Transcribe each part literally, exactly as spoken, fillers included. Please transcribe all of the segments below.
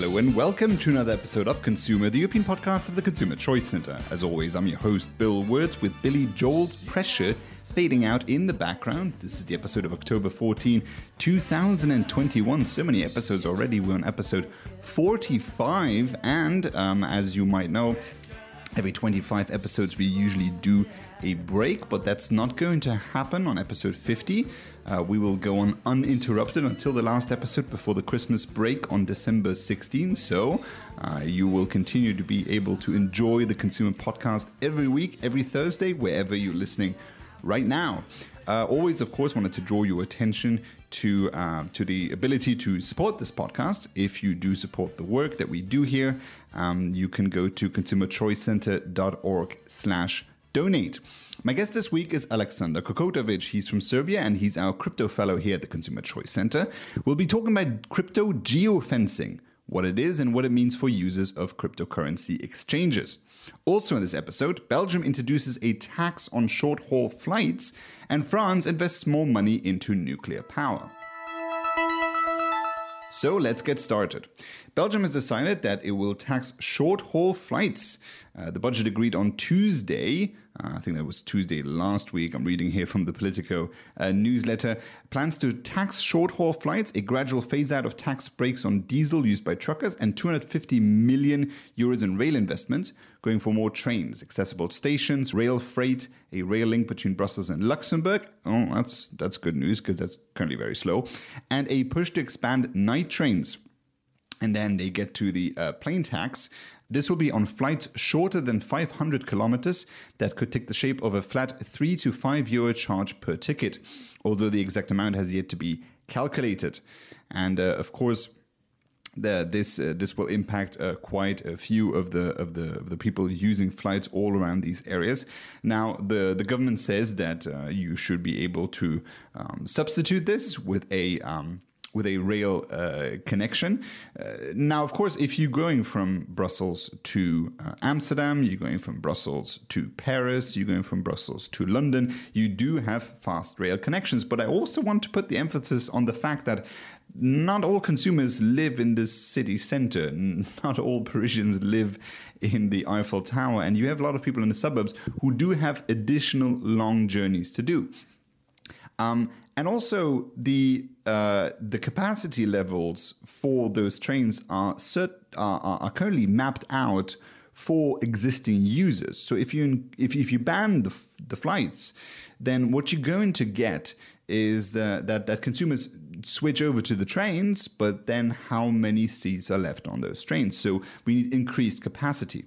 Hello and welcome to another episode of Consumer, the European podcast of the Consumer Choice Centre. As always, I'm your host, Bill Wirtz, with Billy Joel's Pressure fading out in the background. This is the episode of October fourteenth, two thousand twenty-one. So many episodes already. We're on episode forty-five, and um, as you might know, every twenty-five episodes we usually do a break, but that's not going to happen on episode fifty. Uh, we will go on uninterrupted until the last episode before the Christmas break on December sixteenth. So uh, you will continue to be able to enjoy the Consumer Podcast every week, every Thursday, wherever you're listening right now. Uh, always, of course, wanted to draw your attention to uh, to the ability to support this podcast. If you do support the work that we do here, um, you can go to consumerchoicecentre.org slash donate. My guest this week is Alexander Kokotovic. He's from Serbia and he's our crypto fellow here at the Consumer Choice Centre. We'll be talking about crypto geofencing, what it is and what it means for users of cryptocurrency exchanges. Also in this episode, Belgium introduces a tax on short-haul flights and France invests more money into nuclear power. So let's get started. Belgium has decided that it will tax short-haul flights. Uh, the budget agreed on Tuesday. Uh, I think that was Tuesday last week. I'm reading here from the Politico uh, newsletter. Plans to tax short-haul flights, a gradual phase-out of tax breaks on diesel used by truckers, and two hundred fifty million euros in rail investments, going for more trains, accessible stations, rail freight, a rail link between Brussels and Luxembourg. Oh, that's that's good news because that's currently very slow. And a push to expand night trains. And then they get to the uh, plane tax. This will be on flights shorter than five hundred kilometers that could take the shape of a flat three to five euro charge per ticket, although the exact amount has yet to be calculated. And uh, of course, the, this uh, this will impact uh, quite a few of the of the of the people using flights all around these areas. Now, the the government says that uh, you should be able to um, substitute this with a um, with a rail uh, connection. Uh, now, of course, if you're going from Brussels to uh, Amsterdam, you're going from Brussels to Paris, you're going from Brussels to London, you do have fast rail connections. But I also want to put the emphasis on the fact that not all consumers live in the city center. Not all Parisians live in the Eiffel Tower. And you have a lot of people in the suburbs who do have additional long journeys to do. Um, and also, the uh, the capacity levels for those trains are, cert- are are currently mapped out for existing users. So if you if if you ban the the flights, then what you're going to get is the, that that consumers switch over to the trains, but then how many seats are left on those trains? So we need increased capacity.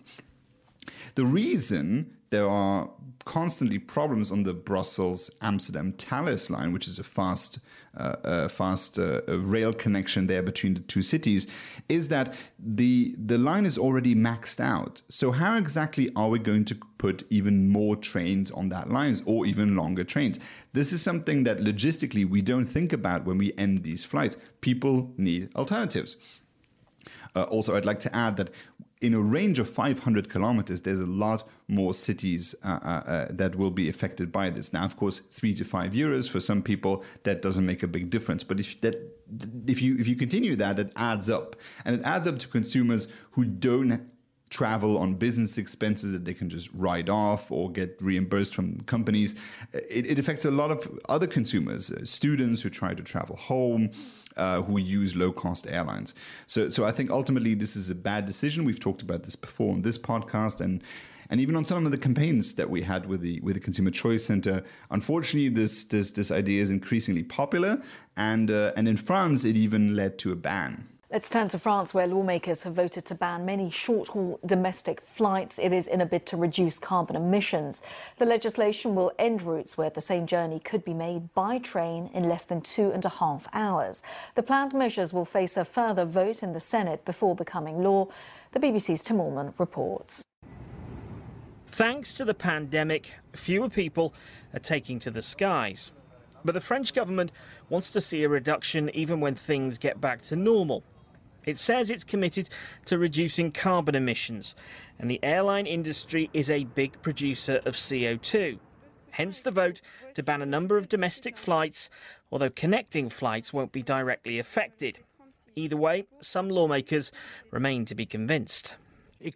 The reason there are constantly problems on the Brussels-Amsterdam Thalys line, which is a fast, uh, uh, fast uh, rail connection there between the two cities, is that the the line is already maxed out. So how exactly are we going to put even more trains on that line, or even longer trains? This is something that logistically we don't think about when we end these flights. People need alternatives. Uh, also, I'd like to add that in a range of five hundred kilometers, there's a lot more cities uh, uh, uh, that will be affected by this. Now, of course, three to five euros for some people, that doesn't make a big difference. But if that, if you if you continue that, it adds up, and it adds up to consumers who don't travel on business expenses that they can just write off or get reimbursed from companies. It, it affects a lot of other consumers, uh, students who try to travel home, Uh, who use low-cost airlines. So so I think ultimately this is a bad decision. We've talked about this before on this podcast and and even on some of the campaigns that we had with the with the Consumer Choice Centre. Unfortunately, this this this idea is increasingly popular, and uh, and in France it even led to a ban. Let's turn to France, where lawmakers have voted to ban many short-haul domestic flights. It is in a bid to reduce carbon emissions. The legislation will end routes where the same journey could be made by train in less than two and a half hours. The planned measures will face a further vote in the Senate before becoming law. The B B C's Tim Allman reports. Thanks to the pandemic, fewer people are taking to the skies. But the French government wants to see a reduction even when things get back to normal. It says it's committed to reducing carbon emissions, and the airline industry is a big producer of C O two. Hence the vote to ban a number of domestic flights, although connecting flights won't be directly affected. Either way, some lawmakers remain to be convinced. I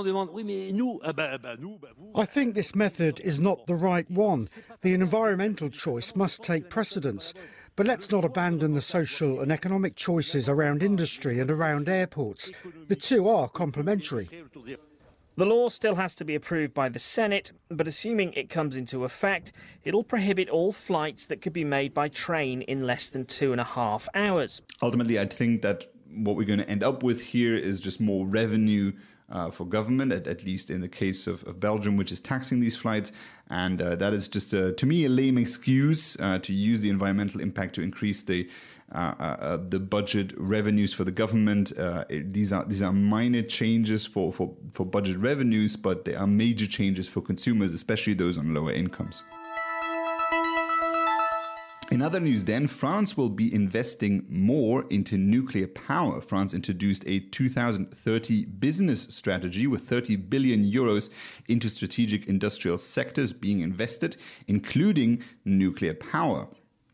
think this method is not the right one. The environmental choice must take precedence. But let's not abandon the social and economic choices around industry and around airports. The two are complementary. The law still has to be approved by the Senate, but assuming it comes into effect, it'll prohibit all flights that could be made by train in less than two and a half hours. Ultimately, I think that what we're going to end up with here is just more revenue uh, for government, at, at least in the case of, of Belgium, which is taxing these flights. And uh, that is just, a, to me, a lame excuse uh, to use the environmental impact to increase the uh, uh, the budget revenues for the government. Uh, it, these are these are minor changes for, for, for budget revenues, but they are major changes for consumers, especially those on lower incomes. In other news then, France will be investing more into nuclear power. France introduced a two thousand thirty business strategy with thirty billion euros into strategic industrial sectors being invested, including nuclear power.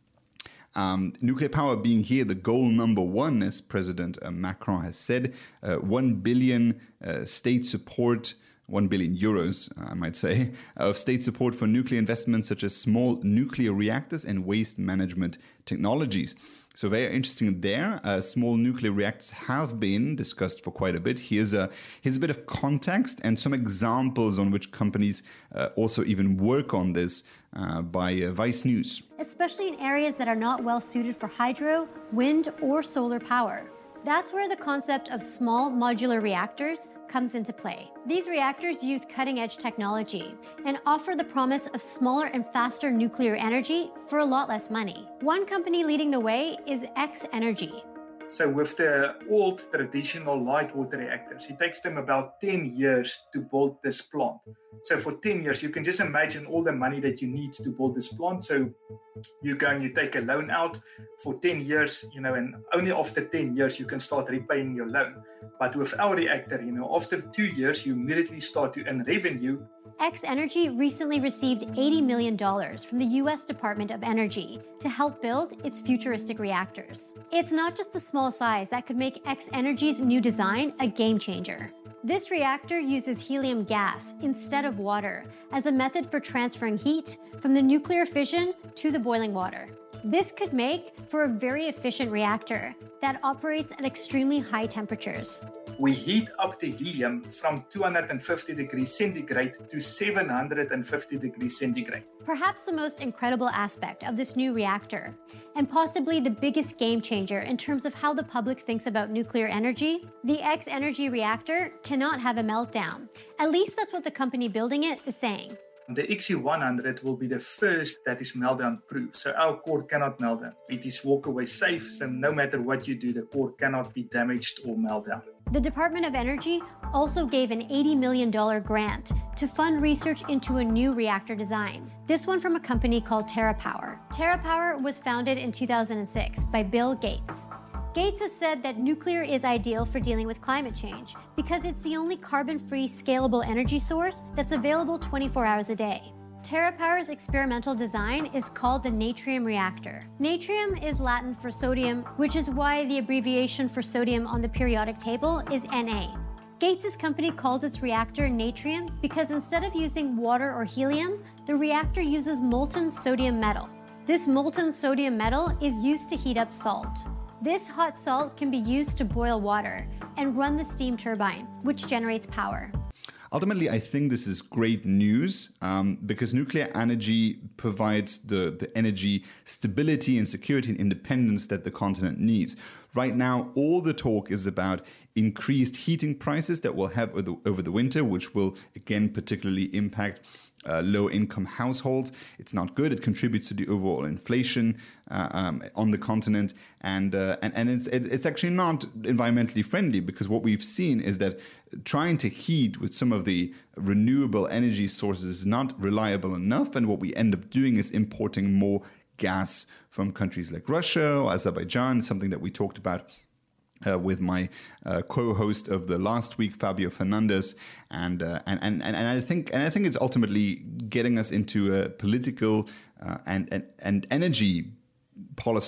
Um, nuclear power being here the goal number one, as President uh, Macron has said, uh, one billion uh, state support, one billion euros, I might say, of state support for nuclear investments such as small nuclear reactors and waste management technologies. So very interesting there. Uh, small nuclear reactors have been discussed for quite a bit. Here's a, here's a bit of context and some examples on which companies uh, also even work on this uh, by uh, Vice News. Especially in areas that are not well suited for hydro, wind, or solar power. That's where the concept of small modular reactors comes into play. These reactors use cutting-edge technology and offer the promise of smaller and faster nuclear energy for a lot less money. One company leading the way is X Energy. So with the old traditional light water reactors, it takes them about ten years to build this plant. So for ten years, you can just imagine all the money that you need to build this plant. So you go and you take a loan out for ten years, you know, and only after ten years, you can start repaying your loan. But with our reactor, you know, after two years, you immediately start to earn revenue. X Energy recently received eighty million dollars from the U S Department of Energy to help build its futuristic reactors. It's not just the small size that could make X Energy's new design a game changer. This reactor uses helium gas instead of water as a method for transferring heat from the nuclear fission to the boiling water. This could make for a very efficient reactor that operates at extremely high temperatures. We heat up the helium from two hundred fifty degrees centigrade to seven hundred fifty degrees centigrade. Perhaps the most incredible aspect of this new reactor, and possibly the biggest game changer in terms of how the public thinks about nuclear energy, the X Energy reactor cannot have a meltdown. At least that's what the company building it is saying. The X E one hundred will be the first that is meltdown proof, so our core cannot melt down. It is walkaway safe, so no matter what you do, the core cannot be damaged or melt down. The Department of Energy also gave an eighty million dollars grant to fund research into a new reactor design. This one from a company called TerraPower. TerraPower was founded in two thousand six by Bill Gates. Gates has said that nuclear is ideal for dealing with climate change because it's the only carbon-free, scalable energy source that's available twenty-four hours a day. TerraPower's experimental design is called the Natrium reactor. Natrium is Latin for sodium, which is why the abbreviation for sodium on the periodic table is Na. Gates' company called its reactor Natrium because instead of using water or helium, the reactor uses molten sodium metal. This molten sodium metal is used to heat up salt. This hot salt can be used to boil water and run the steam turbine, which generates power. Ultimately, I think this is great news um, because nuclear energy provides the, the energy stability and security and independence that the continent needs. Right now, all the talk is about increased heating prices that we'll have over the, over the winter, which will, again, particularly impact Uh, low-income households. It's not good. It contributes to the overall inflation uh, um, on the continent, and uh, and and it's it's actually not environmentally friendly because what we've seen is that trying to heat with some of the renewable energy sources is not reliable enough, and what we end up doing is importing more gas from countries like Russia or Azerbaijan, something that we talked about Uh, with my uh, co-host of the last week, Fabio Fernandez, and, uh, and and and I think and I think it's ultimately getting us into a political uh, and, and and energy policy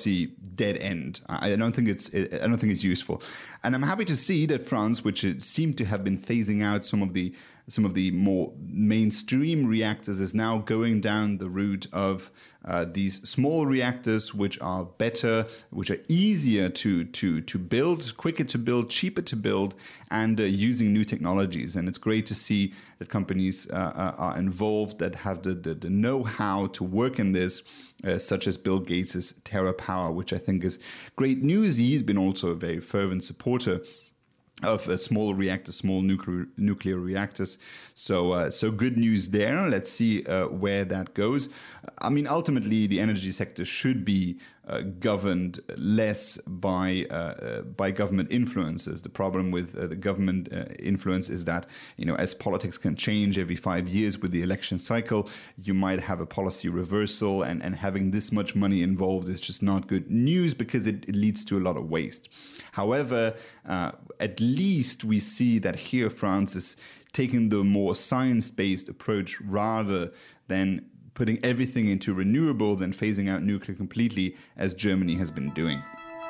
dead end. I don't think it's I don't think it's useful. And I'm happy to see that France, which seemed to have been phasing out some of the some of the more mainstream reactors, is now going down the route of uh, these small reactors, which are better, which are easier to to to build, quicker to build, cheaper to build, and uh, using new technologies. And it's great to see that companies uh, are involved, that have the, the, the know-how to work in this, uh, such as Bill Gates's TerraPower, which I think is great news. He's been also a very fervent supporter of uh, small reactors, small nuclear nuclear reactors. So, uh, so good news there. Let's see uh, where that goes. I mean, ultimately, the energy sector should be uh, governed less by uh, uh, by government influences. The problem with uh, the government uh, influence is that, you know, as politics can change every five years with the election cycle, you might have a policy reversal, and, and having this much money involved is just not good news, because it, it leads to a lot of waste. However, uh, at least we see that here France is taking the more science-based approach rather than putting everything into renewables and phasing out nuclear completely, as Germany has been doing.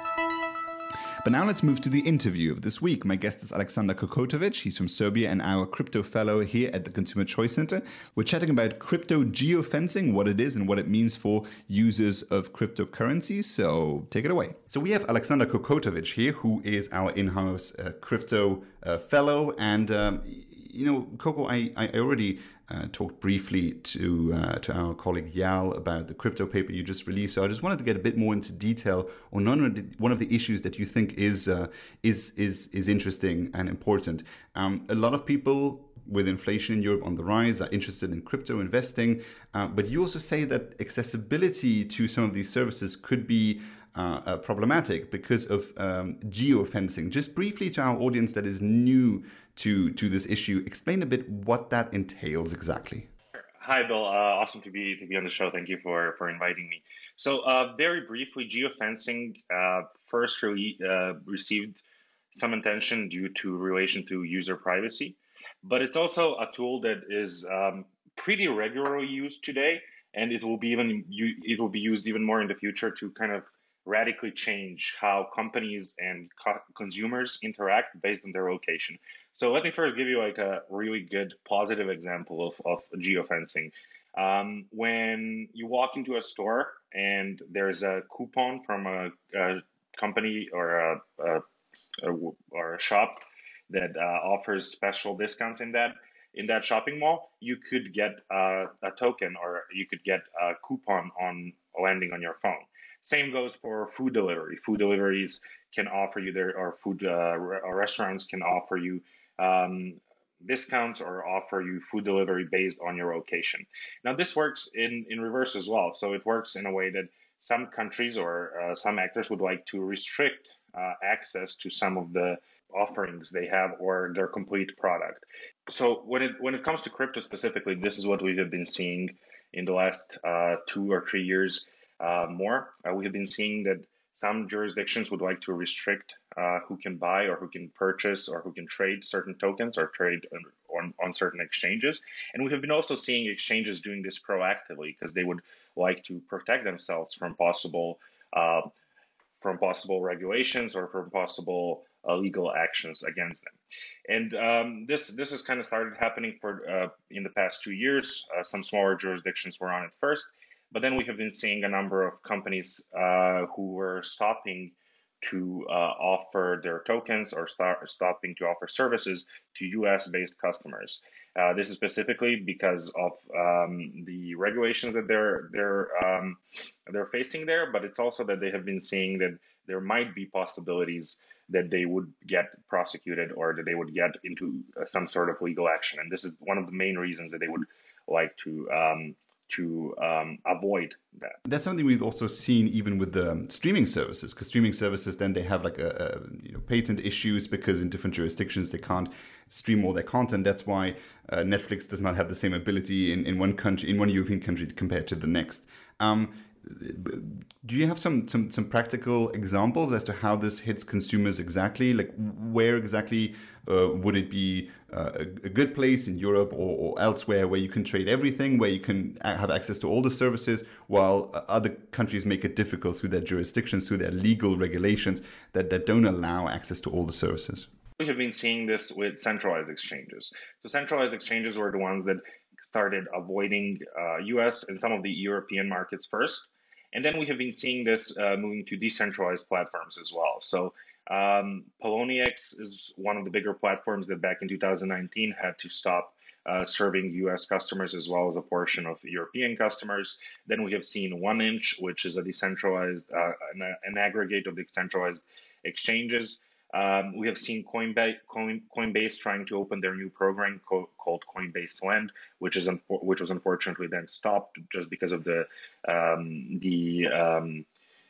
But now let's move to the interview of this week. My guest is Alexander Kokotovic. He's from Serbia and our crypto fellow here at the Consumer Choice Center. We're chatting about crypto geofencing, what it is and what it means for users of cryptocurrencies. So take it away. So we have Alexander Kokotovic here, who is our in-house uh, crypto uh, fellow. And, um, you know, Coco, I, I already Uh, talked briefly to uh, to our colleague Yal about the crypto paper you just released. So I just wanted to get a bit more into detail on one of the, one of the issues that you think is uh, is is is interesting and important. Um, a lot of people with inflation in Europe on the rise are interested in crypto investing, uh, but you also say that accessibility to some of these services could be Uh, uh, problematic because of um, geofencing. Just briefly to our audience that is new to to this issue, explain a bit what that entails exactly. Hi, Bill. Uh, awesome to be to be on the show. Thank you for for inviting me. So, uh, very briefly, geofencing uh, first really uh, received some attention due to relation to user privacy, but it's also a tool that is um, pretty regularly used today, and it will be even it will be used even more in the future to kind of radically change how companies and co- consumers interact based on their location. So let me first give you like a really good positive example of, of geofencing. Um, when you walk into a store and there's a coupon from a, a company or a, a, a or a shop that uh, offers special discounts in that in that shopping mall, you could get uh, a token, or you could get a coupon on landing on your phone. Same goes for food delivery. Food deliveries can offer you their, or food uh, re- or restaurants can offer you um, discounts or offer you food delivery based on your location. Now, this works in, in reverse as well. So it works in a way that some countries or uh, some actors would like to restrict uh, access to some of the offerings they have or their complete product. So when it when it comes to crypto specifically, this is what we have been seeing in the last uh, two or three years. Uh, more, uh, we have been seeing that some jurisdictions would like to restrict uh, who can buy or who can purchase or who can trade certain tokens or trade on, on certain exchanges. And we have been also seeing exchanges doing this proactively because they would like to protect themselves from possible uh, from possible regulations or from possible uh, legal actions against them. And um, this this has kind of started happening for uh, in the past two years. Uh, some smaller jurisdictions were on it first. But then we have been seeing a number of companies uh, who were stopping to uh, offer their tokens or start stopping to offer services to U S-based customers. Uh, this is specifically because of um, the regulations that they're they're um, they're facing there, but it's also that they have been seeing that there might be possibilities that they would get prosecuted or that they would get into uh, some sort of legal action. And this is one of the main reasons that they would like to um, to um, avoid that. That's something we've also seen even with the streaming services, because streaming services, then they have like a, a you know, patent issues because in different jurisdictions they can't stream all their content. That's why uh, Netflix does not have the same ability in, in one country, in one European country compared to the next. Um, do you have some, some some practical examples as to how this hits consumers exactly? Like, where exactly uh, would it be uh, a, a good place in Europe or, or elsewhere where you can trade everything, where you can have access to all the services, while other countries make it difficult through their jurisdictions, through their legal regulations that, that don't allow access to all the services? We have been seeing this with centralized exchanges. So centralized exchanges were the ones that started avoiding uh, U S and some of the European markets first. And then we have been seeing this uh, moving to decentralized platforms as well. So um, Poloniex is one of the bigger platforms that back in two thousand nineteen had to stop uh, serving U S customers as well as a portion of European customers. Then we have seen one inch, which is a decentralized, uh, an, an aggregate of decentralized exchanges. Um, we have seen Coinbase, Coin, Coinbase trying to open their new program co called Coinbase Lend, which is which was unfortunately then stopped just because of the um, the, um,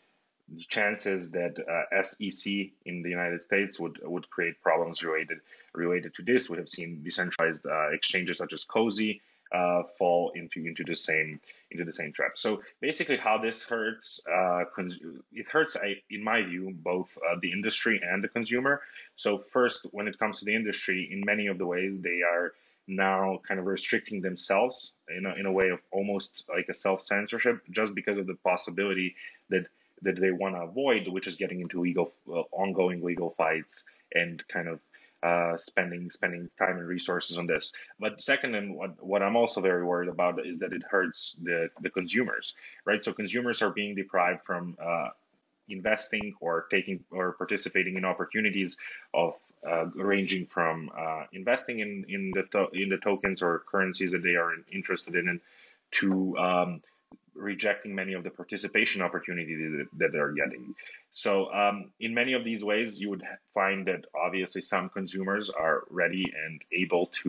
the chances that uh, S E C in the United States would would create problems related related to this. We have seen decentralized uh, exchanges such as Cozy uh, fall into into the same into the same trap. So basically, how this hurts, uh, it hurts, in my view, both uh, the industry and the consumer. So first, when it comes to the industry, in many of the ways, they are now kind of restricting themselves in a, in a way of almost like a self-censorship, just because of the possibility that that they want to avoid, which is getting into legal, uh, ongoing legal fights and kind of Uh, spending spending time and resources on this. But second, and what, what I'm also very worried about is that it hurts the, the consumers, right? So consumers are being deprived from uh, investing or taking or participating in opportunities of uh, ranging from uh, investing in in the to- in the tokens or currencies that they are interested in, and to um, rejecting many of the participation opportunities that, that they're getting. So um, in many of these ways, you would find that obviously some consumers are ready and able to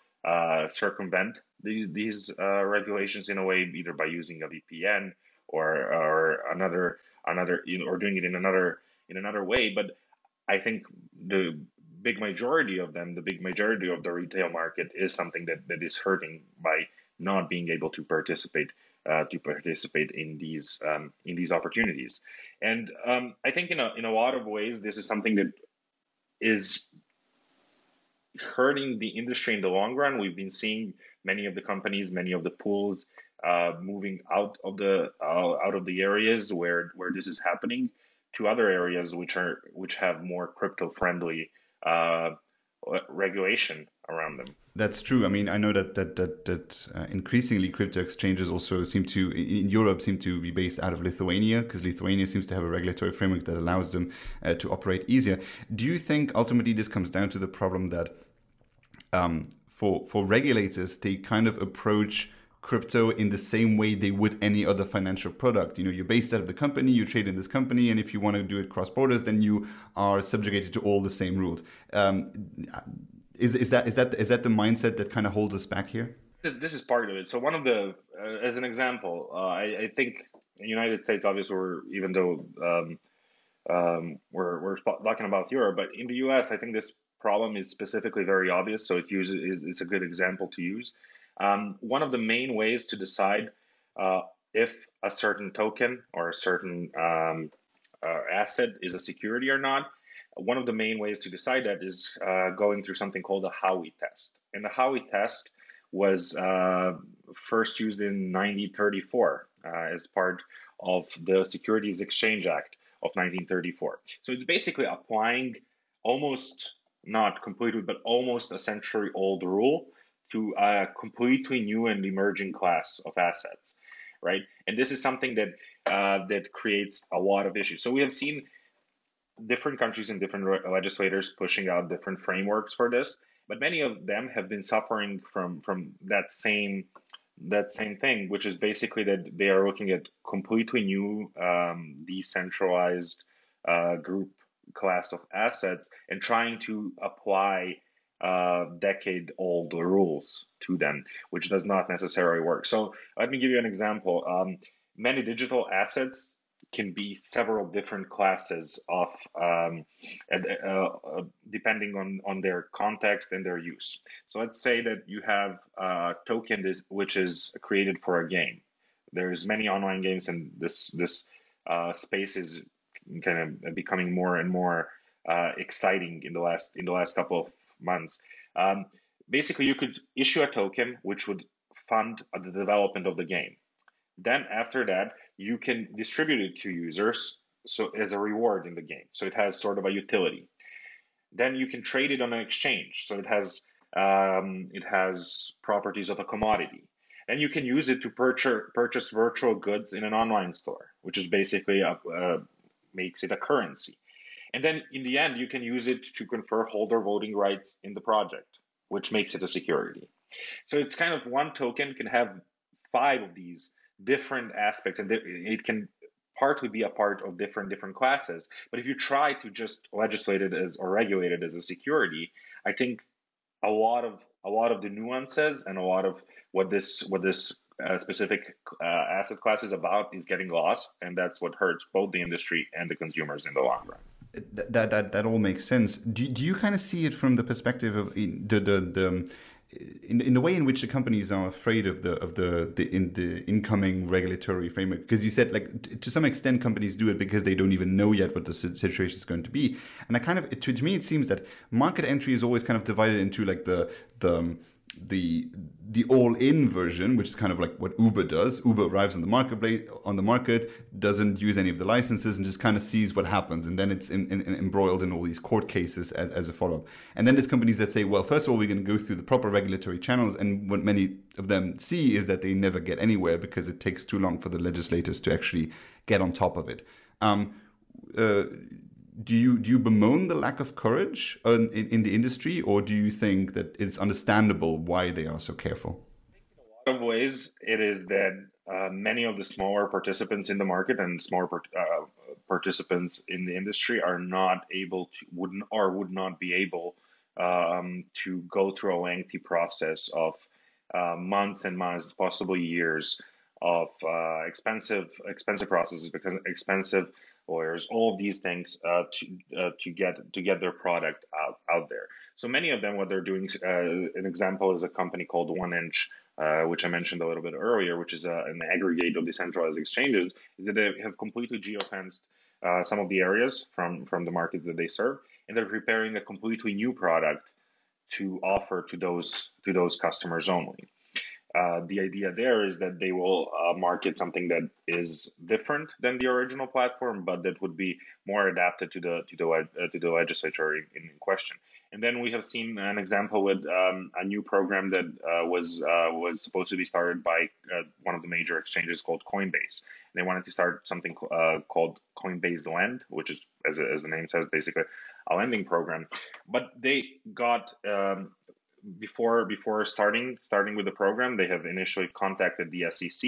uh, circumvent these these uh, regulations in a way, either by using a V P N or or another another you know, or doing it in another in another way. But I think the big majority of them, the big majority of the retail market, is something that, that is hurting by not being able to participate uh, to participate in these um, in these opportunities. And um, I think in a in a lot of ways, this is something that is hurting the industry in the long run. We've been seeing many of the companies, many of the pools uh, moving out of the uh, out of the areas where where this is happening to other areas which are which have more crypto friendly uh, regulation around them. That's true. I mean, I know that that that, that uh, increasingly crypto exchanges also seem to, in Europe, seem to be based out of Lithuania, because Lithuania seems to have a regulatory framework that allows them uh, to operate easier. Do you think ultimately this comes down to the problem that um, for for regulators, they kind of approach crypto in the same way they would any other financial product? You know, you're based out of the company, you trade in this company, and if you want to do it cross borders, then you are subjugated to all the same rules. Um, Is, is that is that is that the mindset that kind of holds us back here? This, this is part of it. So one of the, uh, as an example, uh, I, I think in the United States, obviously, we're, even though um, um, we're we're talking about Europe, but in the U S, I think this problem is specifically very obvious. So it uses is it's a good example to use. Um, one of the main ways to decide uh, if a certain token or a certain um, uh, asset is a security or not. One of the main ways to decide that is uh, going through something called the Howey test. And the Howey test was uh, first used in nineteen thirty-four uh, as part of the Securities Exchange Act of nineteen thirty-four. So it's basically applying almost, not completely, but almost a century old rule to a completely new and emerging class of assets, right? And this is something that uh, that creates a lot of issues. So we have seen different countries and different legislators pushing out different frameworks for this, but many of them have been suffering from from that same that same thing, which is basically that they are looking at completely new um, decentralized uh, group class of assets and trying to apply uh, decade-old rules to them, which does not necessarily work. So let me give you an example. Um, many digital assets can be several different classes of, um, uh, uh, depending on, on their context and their use. So let's say that you have a token this, which is created for a game. There's many online games, and this this uh, space is kind of becoming more and more uh, exciting in the last in the last couple of months. Um, basically, you could issue a token which would fund the development of the game. Then after that, you can distribute it to users so as a reward in the game. So it has sort of a utility. Then you can trade it on an exchange. So it has um, it has properties of a commodity. And you can use it to purchase purchase virtual goods in an online store, which is basically a, uh, makes it a currency. And then in the end, you can use it to confer holder voting rights in the project, which makes it a security. So it's kind of one token can have five of these different aspects, and it can partly be a part of different different classes. But if you try to just legislate it as or regulate it as a security, I think a lot of a lot of the nuances and a lot of what this what this uh, specific uh, asset class is about is getting lost, and that's what hurts both the industry and the consumers in the long run. That that that all makes sense. Do do you kind of see it from the perspective of the the the in in the way in which the companies are afraid of the of the the in the incoming regulatory framework? Because you said, like, to some extent companies do it because they don't even know yet what the situation is going to be. And I kind of to, to me it seems that market entry is always kind of divided into like the the the the all-in version, which is kind of like what Uber does. Uber arrives on the marketplace on the market, doesn't use any of the licenses, and just kind of sees what happens, and then it's in, in, in embroiled in all these court cases as, as a follow-up. And then there's companies that say, well, first of all, we're going to go through the proper regulatory channels, and what many of them see is that they never get anywhere because it takes too long for the legislators to actually get on top of it. Um, uh, Do you do you bemoan the lack of courage in, in, in the industry, or do you think that it's understandable why they are so careful? In a lot of ways, it is that uh, many of the smaller participants in the market and smaller part, uh, participants in the industry are not able to, wouldn't or would not be able um, to go through a lengthy process of uh, months and months, possibly years, of uh, expensive expensive processes, because expensive lawyers, all of these things uh, to uh, to get to get their product out out there. So many of them, what they're doing, uh, an example is a company called One Inch, uh, which I mentioned a little bit earlier, which is a, an aggregate of decentralized exchanges, is that they have completely geofenced uh, some of the areas from from the markets that they serve, and they're preparing a completely new product to offer to those to those customers only. Uh, the idea there is that they will uh, market something that is different than the original platform, but that would be more adapted to the to the uh, to the legislature in, in question. And then we have seen an example with um, a new program that uh, was uh, was supposed to be started by uh, one of the major exchanges called Coinbase. They wanted to start something uh, called Coinbase Lend, which is, as, a, as the name says, basically a lending program. But they got um, Before before starting starting with the program, they have initially contacted the S E C,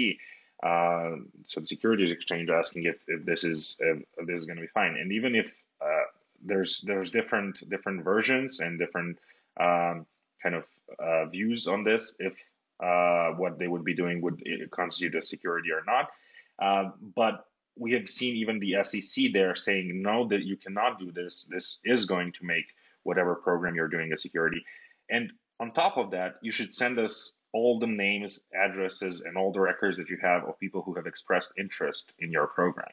uh, so the Securities Exchange, asking if, if this is if this is going to be fine. And even if uh, there's there's different different versions and different um, kind of uh, views on this, if uh, what they would be doing would constitute a security or not. Uh, but we have seen even the S E C there saying, no, that you cannot do this. This is going to make whatever program you're doing a security. And on top of that, you should send us all the names, addresses, and all the records that you have of people who have expressed interest in your program.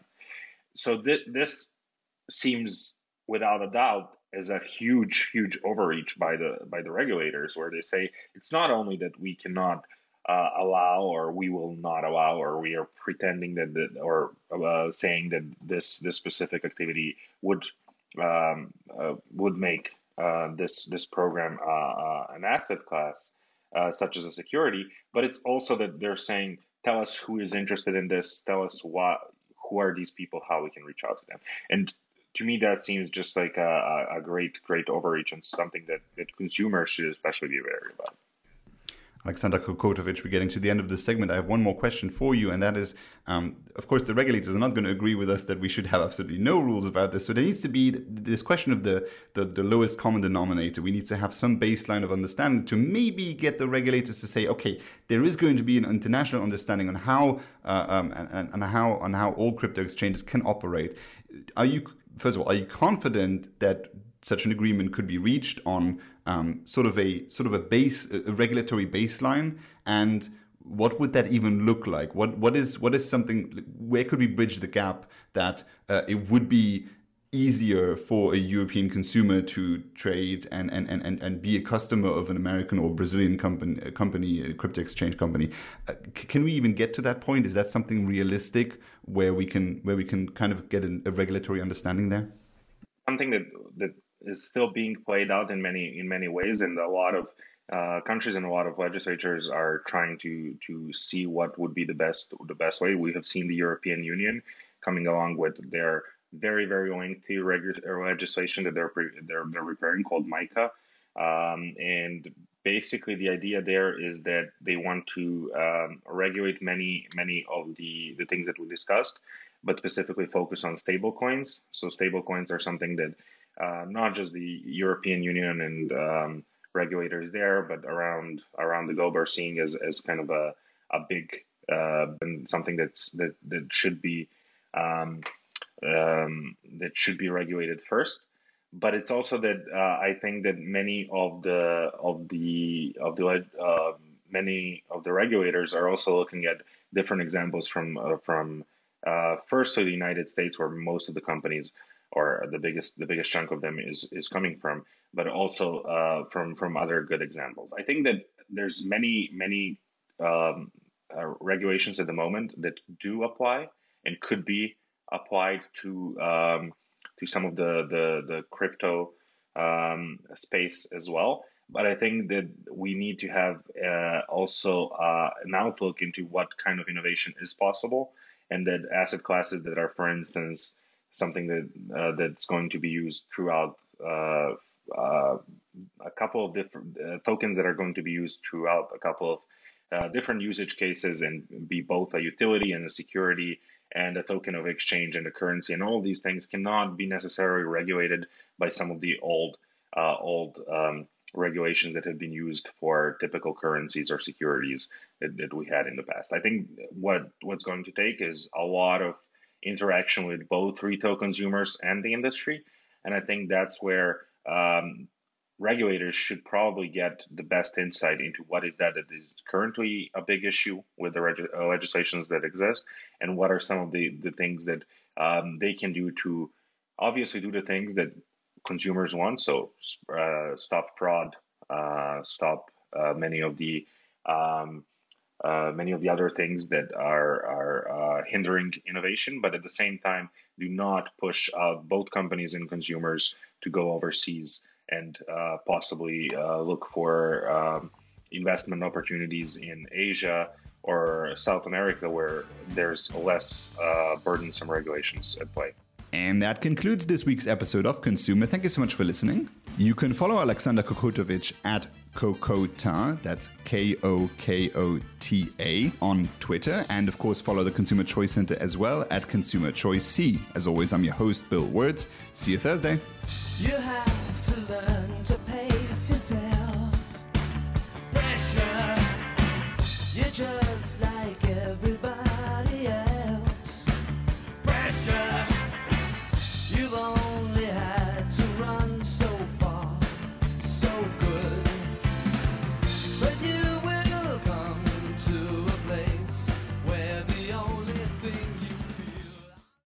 So th- this seems, without a doubt, as a huge, huge overreach by the by the regulators, where they say it's not only that we cannot uh, allow, or we will not allow, or we are pretending that, that or uh, saying that this this specific activity would um, uh, would make Uh, this this program uh, uh, an asset class, uh, such as a security, but it's also that they're saying, tell us who is interested in this, tell us what, who are these people, how we can reach out to them. And to me, that seems just like a, a great, great overreach, and something that, that consumers should especially be wary about. Alexander Kokotovic, we're getting to the end of this segment. I have one more question for you, and that is, um, of course, the regulators are not going to agree with us that we should have absolutely no rules about this. So there needs to be this question of the, the, the lowest common denominator. We need to have some baseline of understanding to maybe get the regulators to say, okay, there is going to be an international understanding on how uh, um, and, and how on how all crypto exchanges can operate. Are you, first of all, are you confident that such an agreement could be reached on um, sort of a sort of a base, a regulatory baseline? And what would that even look like? What what is what is something? Where could we bridge the gap that uh, it would be easier for a European consumer to trade and and, and, and be a customer of an American or Brazilian company, a company, a crypto exchange company? Uh, c- can we even get to that point? Is that something realistic where we can where we can kind of get an, a regulatory understanding there? Something that that is still being played out in many in many ways, and a lot of uh, countries and a lot of legislatures are trying to to see what would be the best the best way. We have seen the European Union coming along with their very, very lengthy regu- legislation that they're, pre- they're they're preparing called MiCA. Um, and basically the idea there is that they want to um, regulate many, many of the, the things that we discussed, but specifically focus on stable coins. So stable coins are something that uh, not just the European Union and um, regulators there, but around around the globe are seeing as, as kind of a, a big uh, and something that's that, that should be um, Um, that should be regulated first, but it's also that uh, I think that many of the of the of the uh, many of the regulators are also looking at different examples from uh, from uh, first to the United States, where most of the companies or the biggest the biggest chunk of them is is coming from, but also uh, from from other good examples. I think that there's many many um, uh, regulations at the moment that do apply and could be applied to um, to some of the the, the crypto um, space as well. But I think that we need to have uh, also uh, an outlook into what kind of innovation is possible, and that asset classes that are, for instance, something that uh, that's going to be used throughout uh, uh, a couple of different uh, tokens that are going to be used throughout a couple of uh, different usage cases and be both a utility and a security and a token of exchange and a currency, and all of these things cannot be necessarily regulated by some of the old uh, old um, regulations that have been used for typical currencies or securities that, that we had in the past. I think what what's going to take is a lot of interaction with both retail consumers and the industry, and I think that's where um, regulators should probably get the best insight into what is that that is currently a big issue with the reg- uh, legislations that exist, and what are some of the, the things that um, they can do to obviously do the things that consumers want. So uh, stop fraud, uh, stop uh, many of the um, uh, many of the other things that are are uh, hindering innovation, but at the same time, do not push out both companies and consumers to go overseas and uh, possibly uh, look for um, investment opportunities in Asia or South America, where there's less uh, burdensome regulations at play. And that concludes this week's episode of Consumer. Thank you so much for listening. You can follow Alexander Kokotovic at Kokota, that's K O K O T A, on Twitter. And of course, follow the Consumer Choice Center as well at Consumer Choice C. As always, I'm your host, Bill Wirtz. See you Thursday. You have to learn.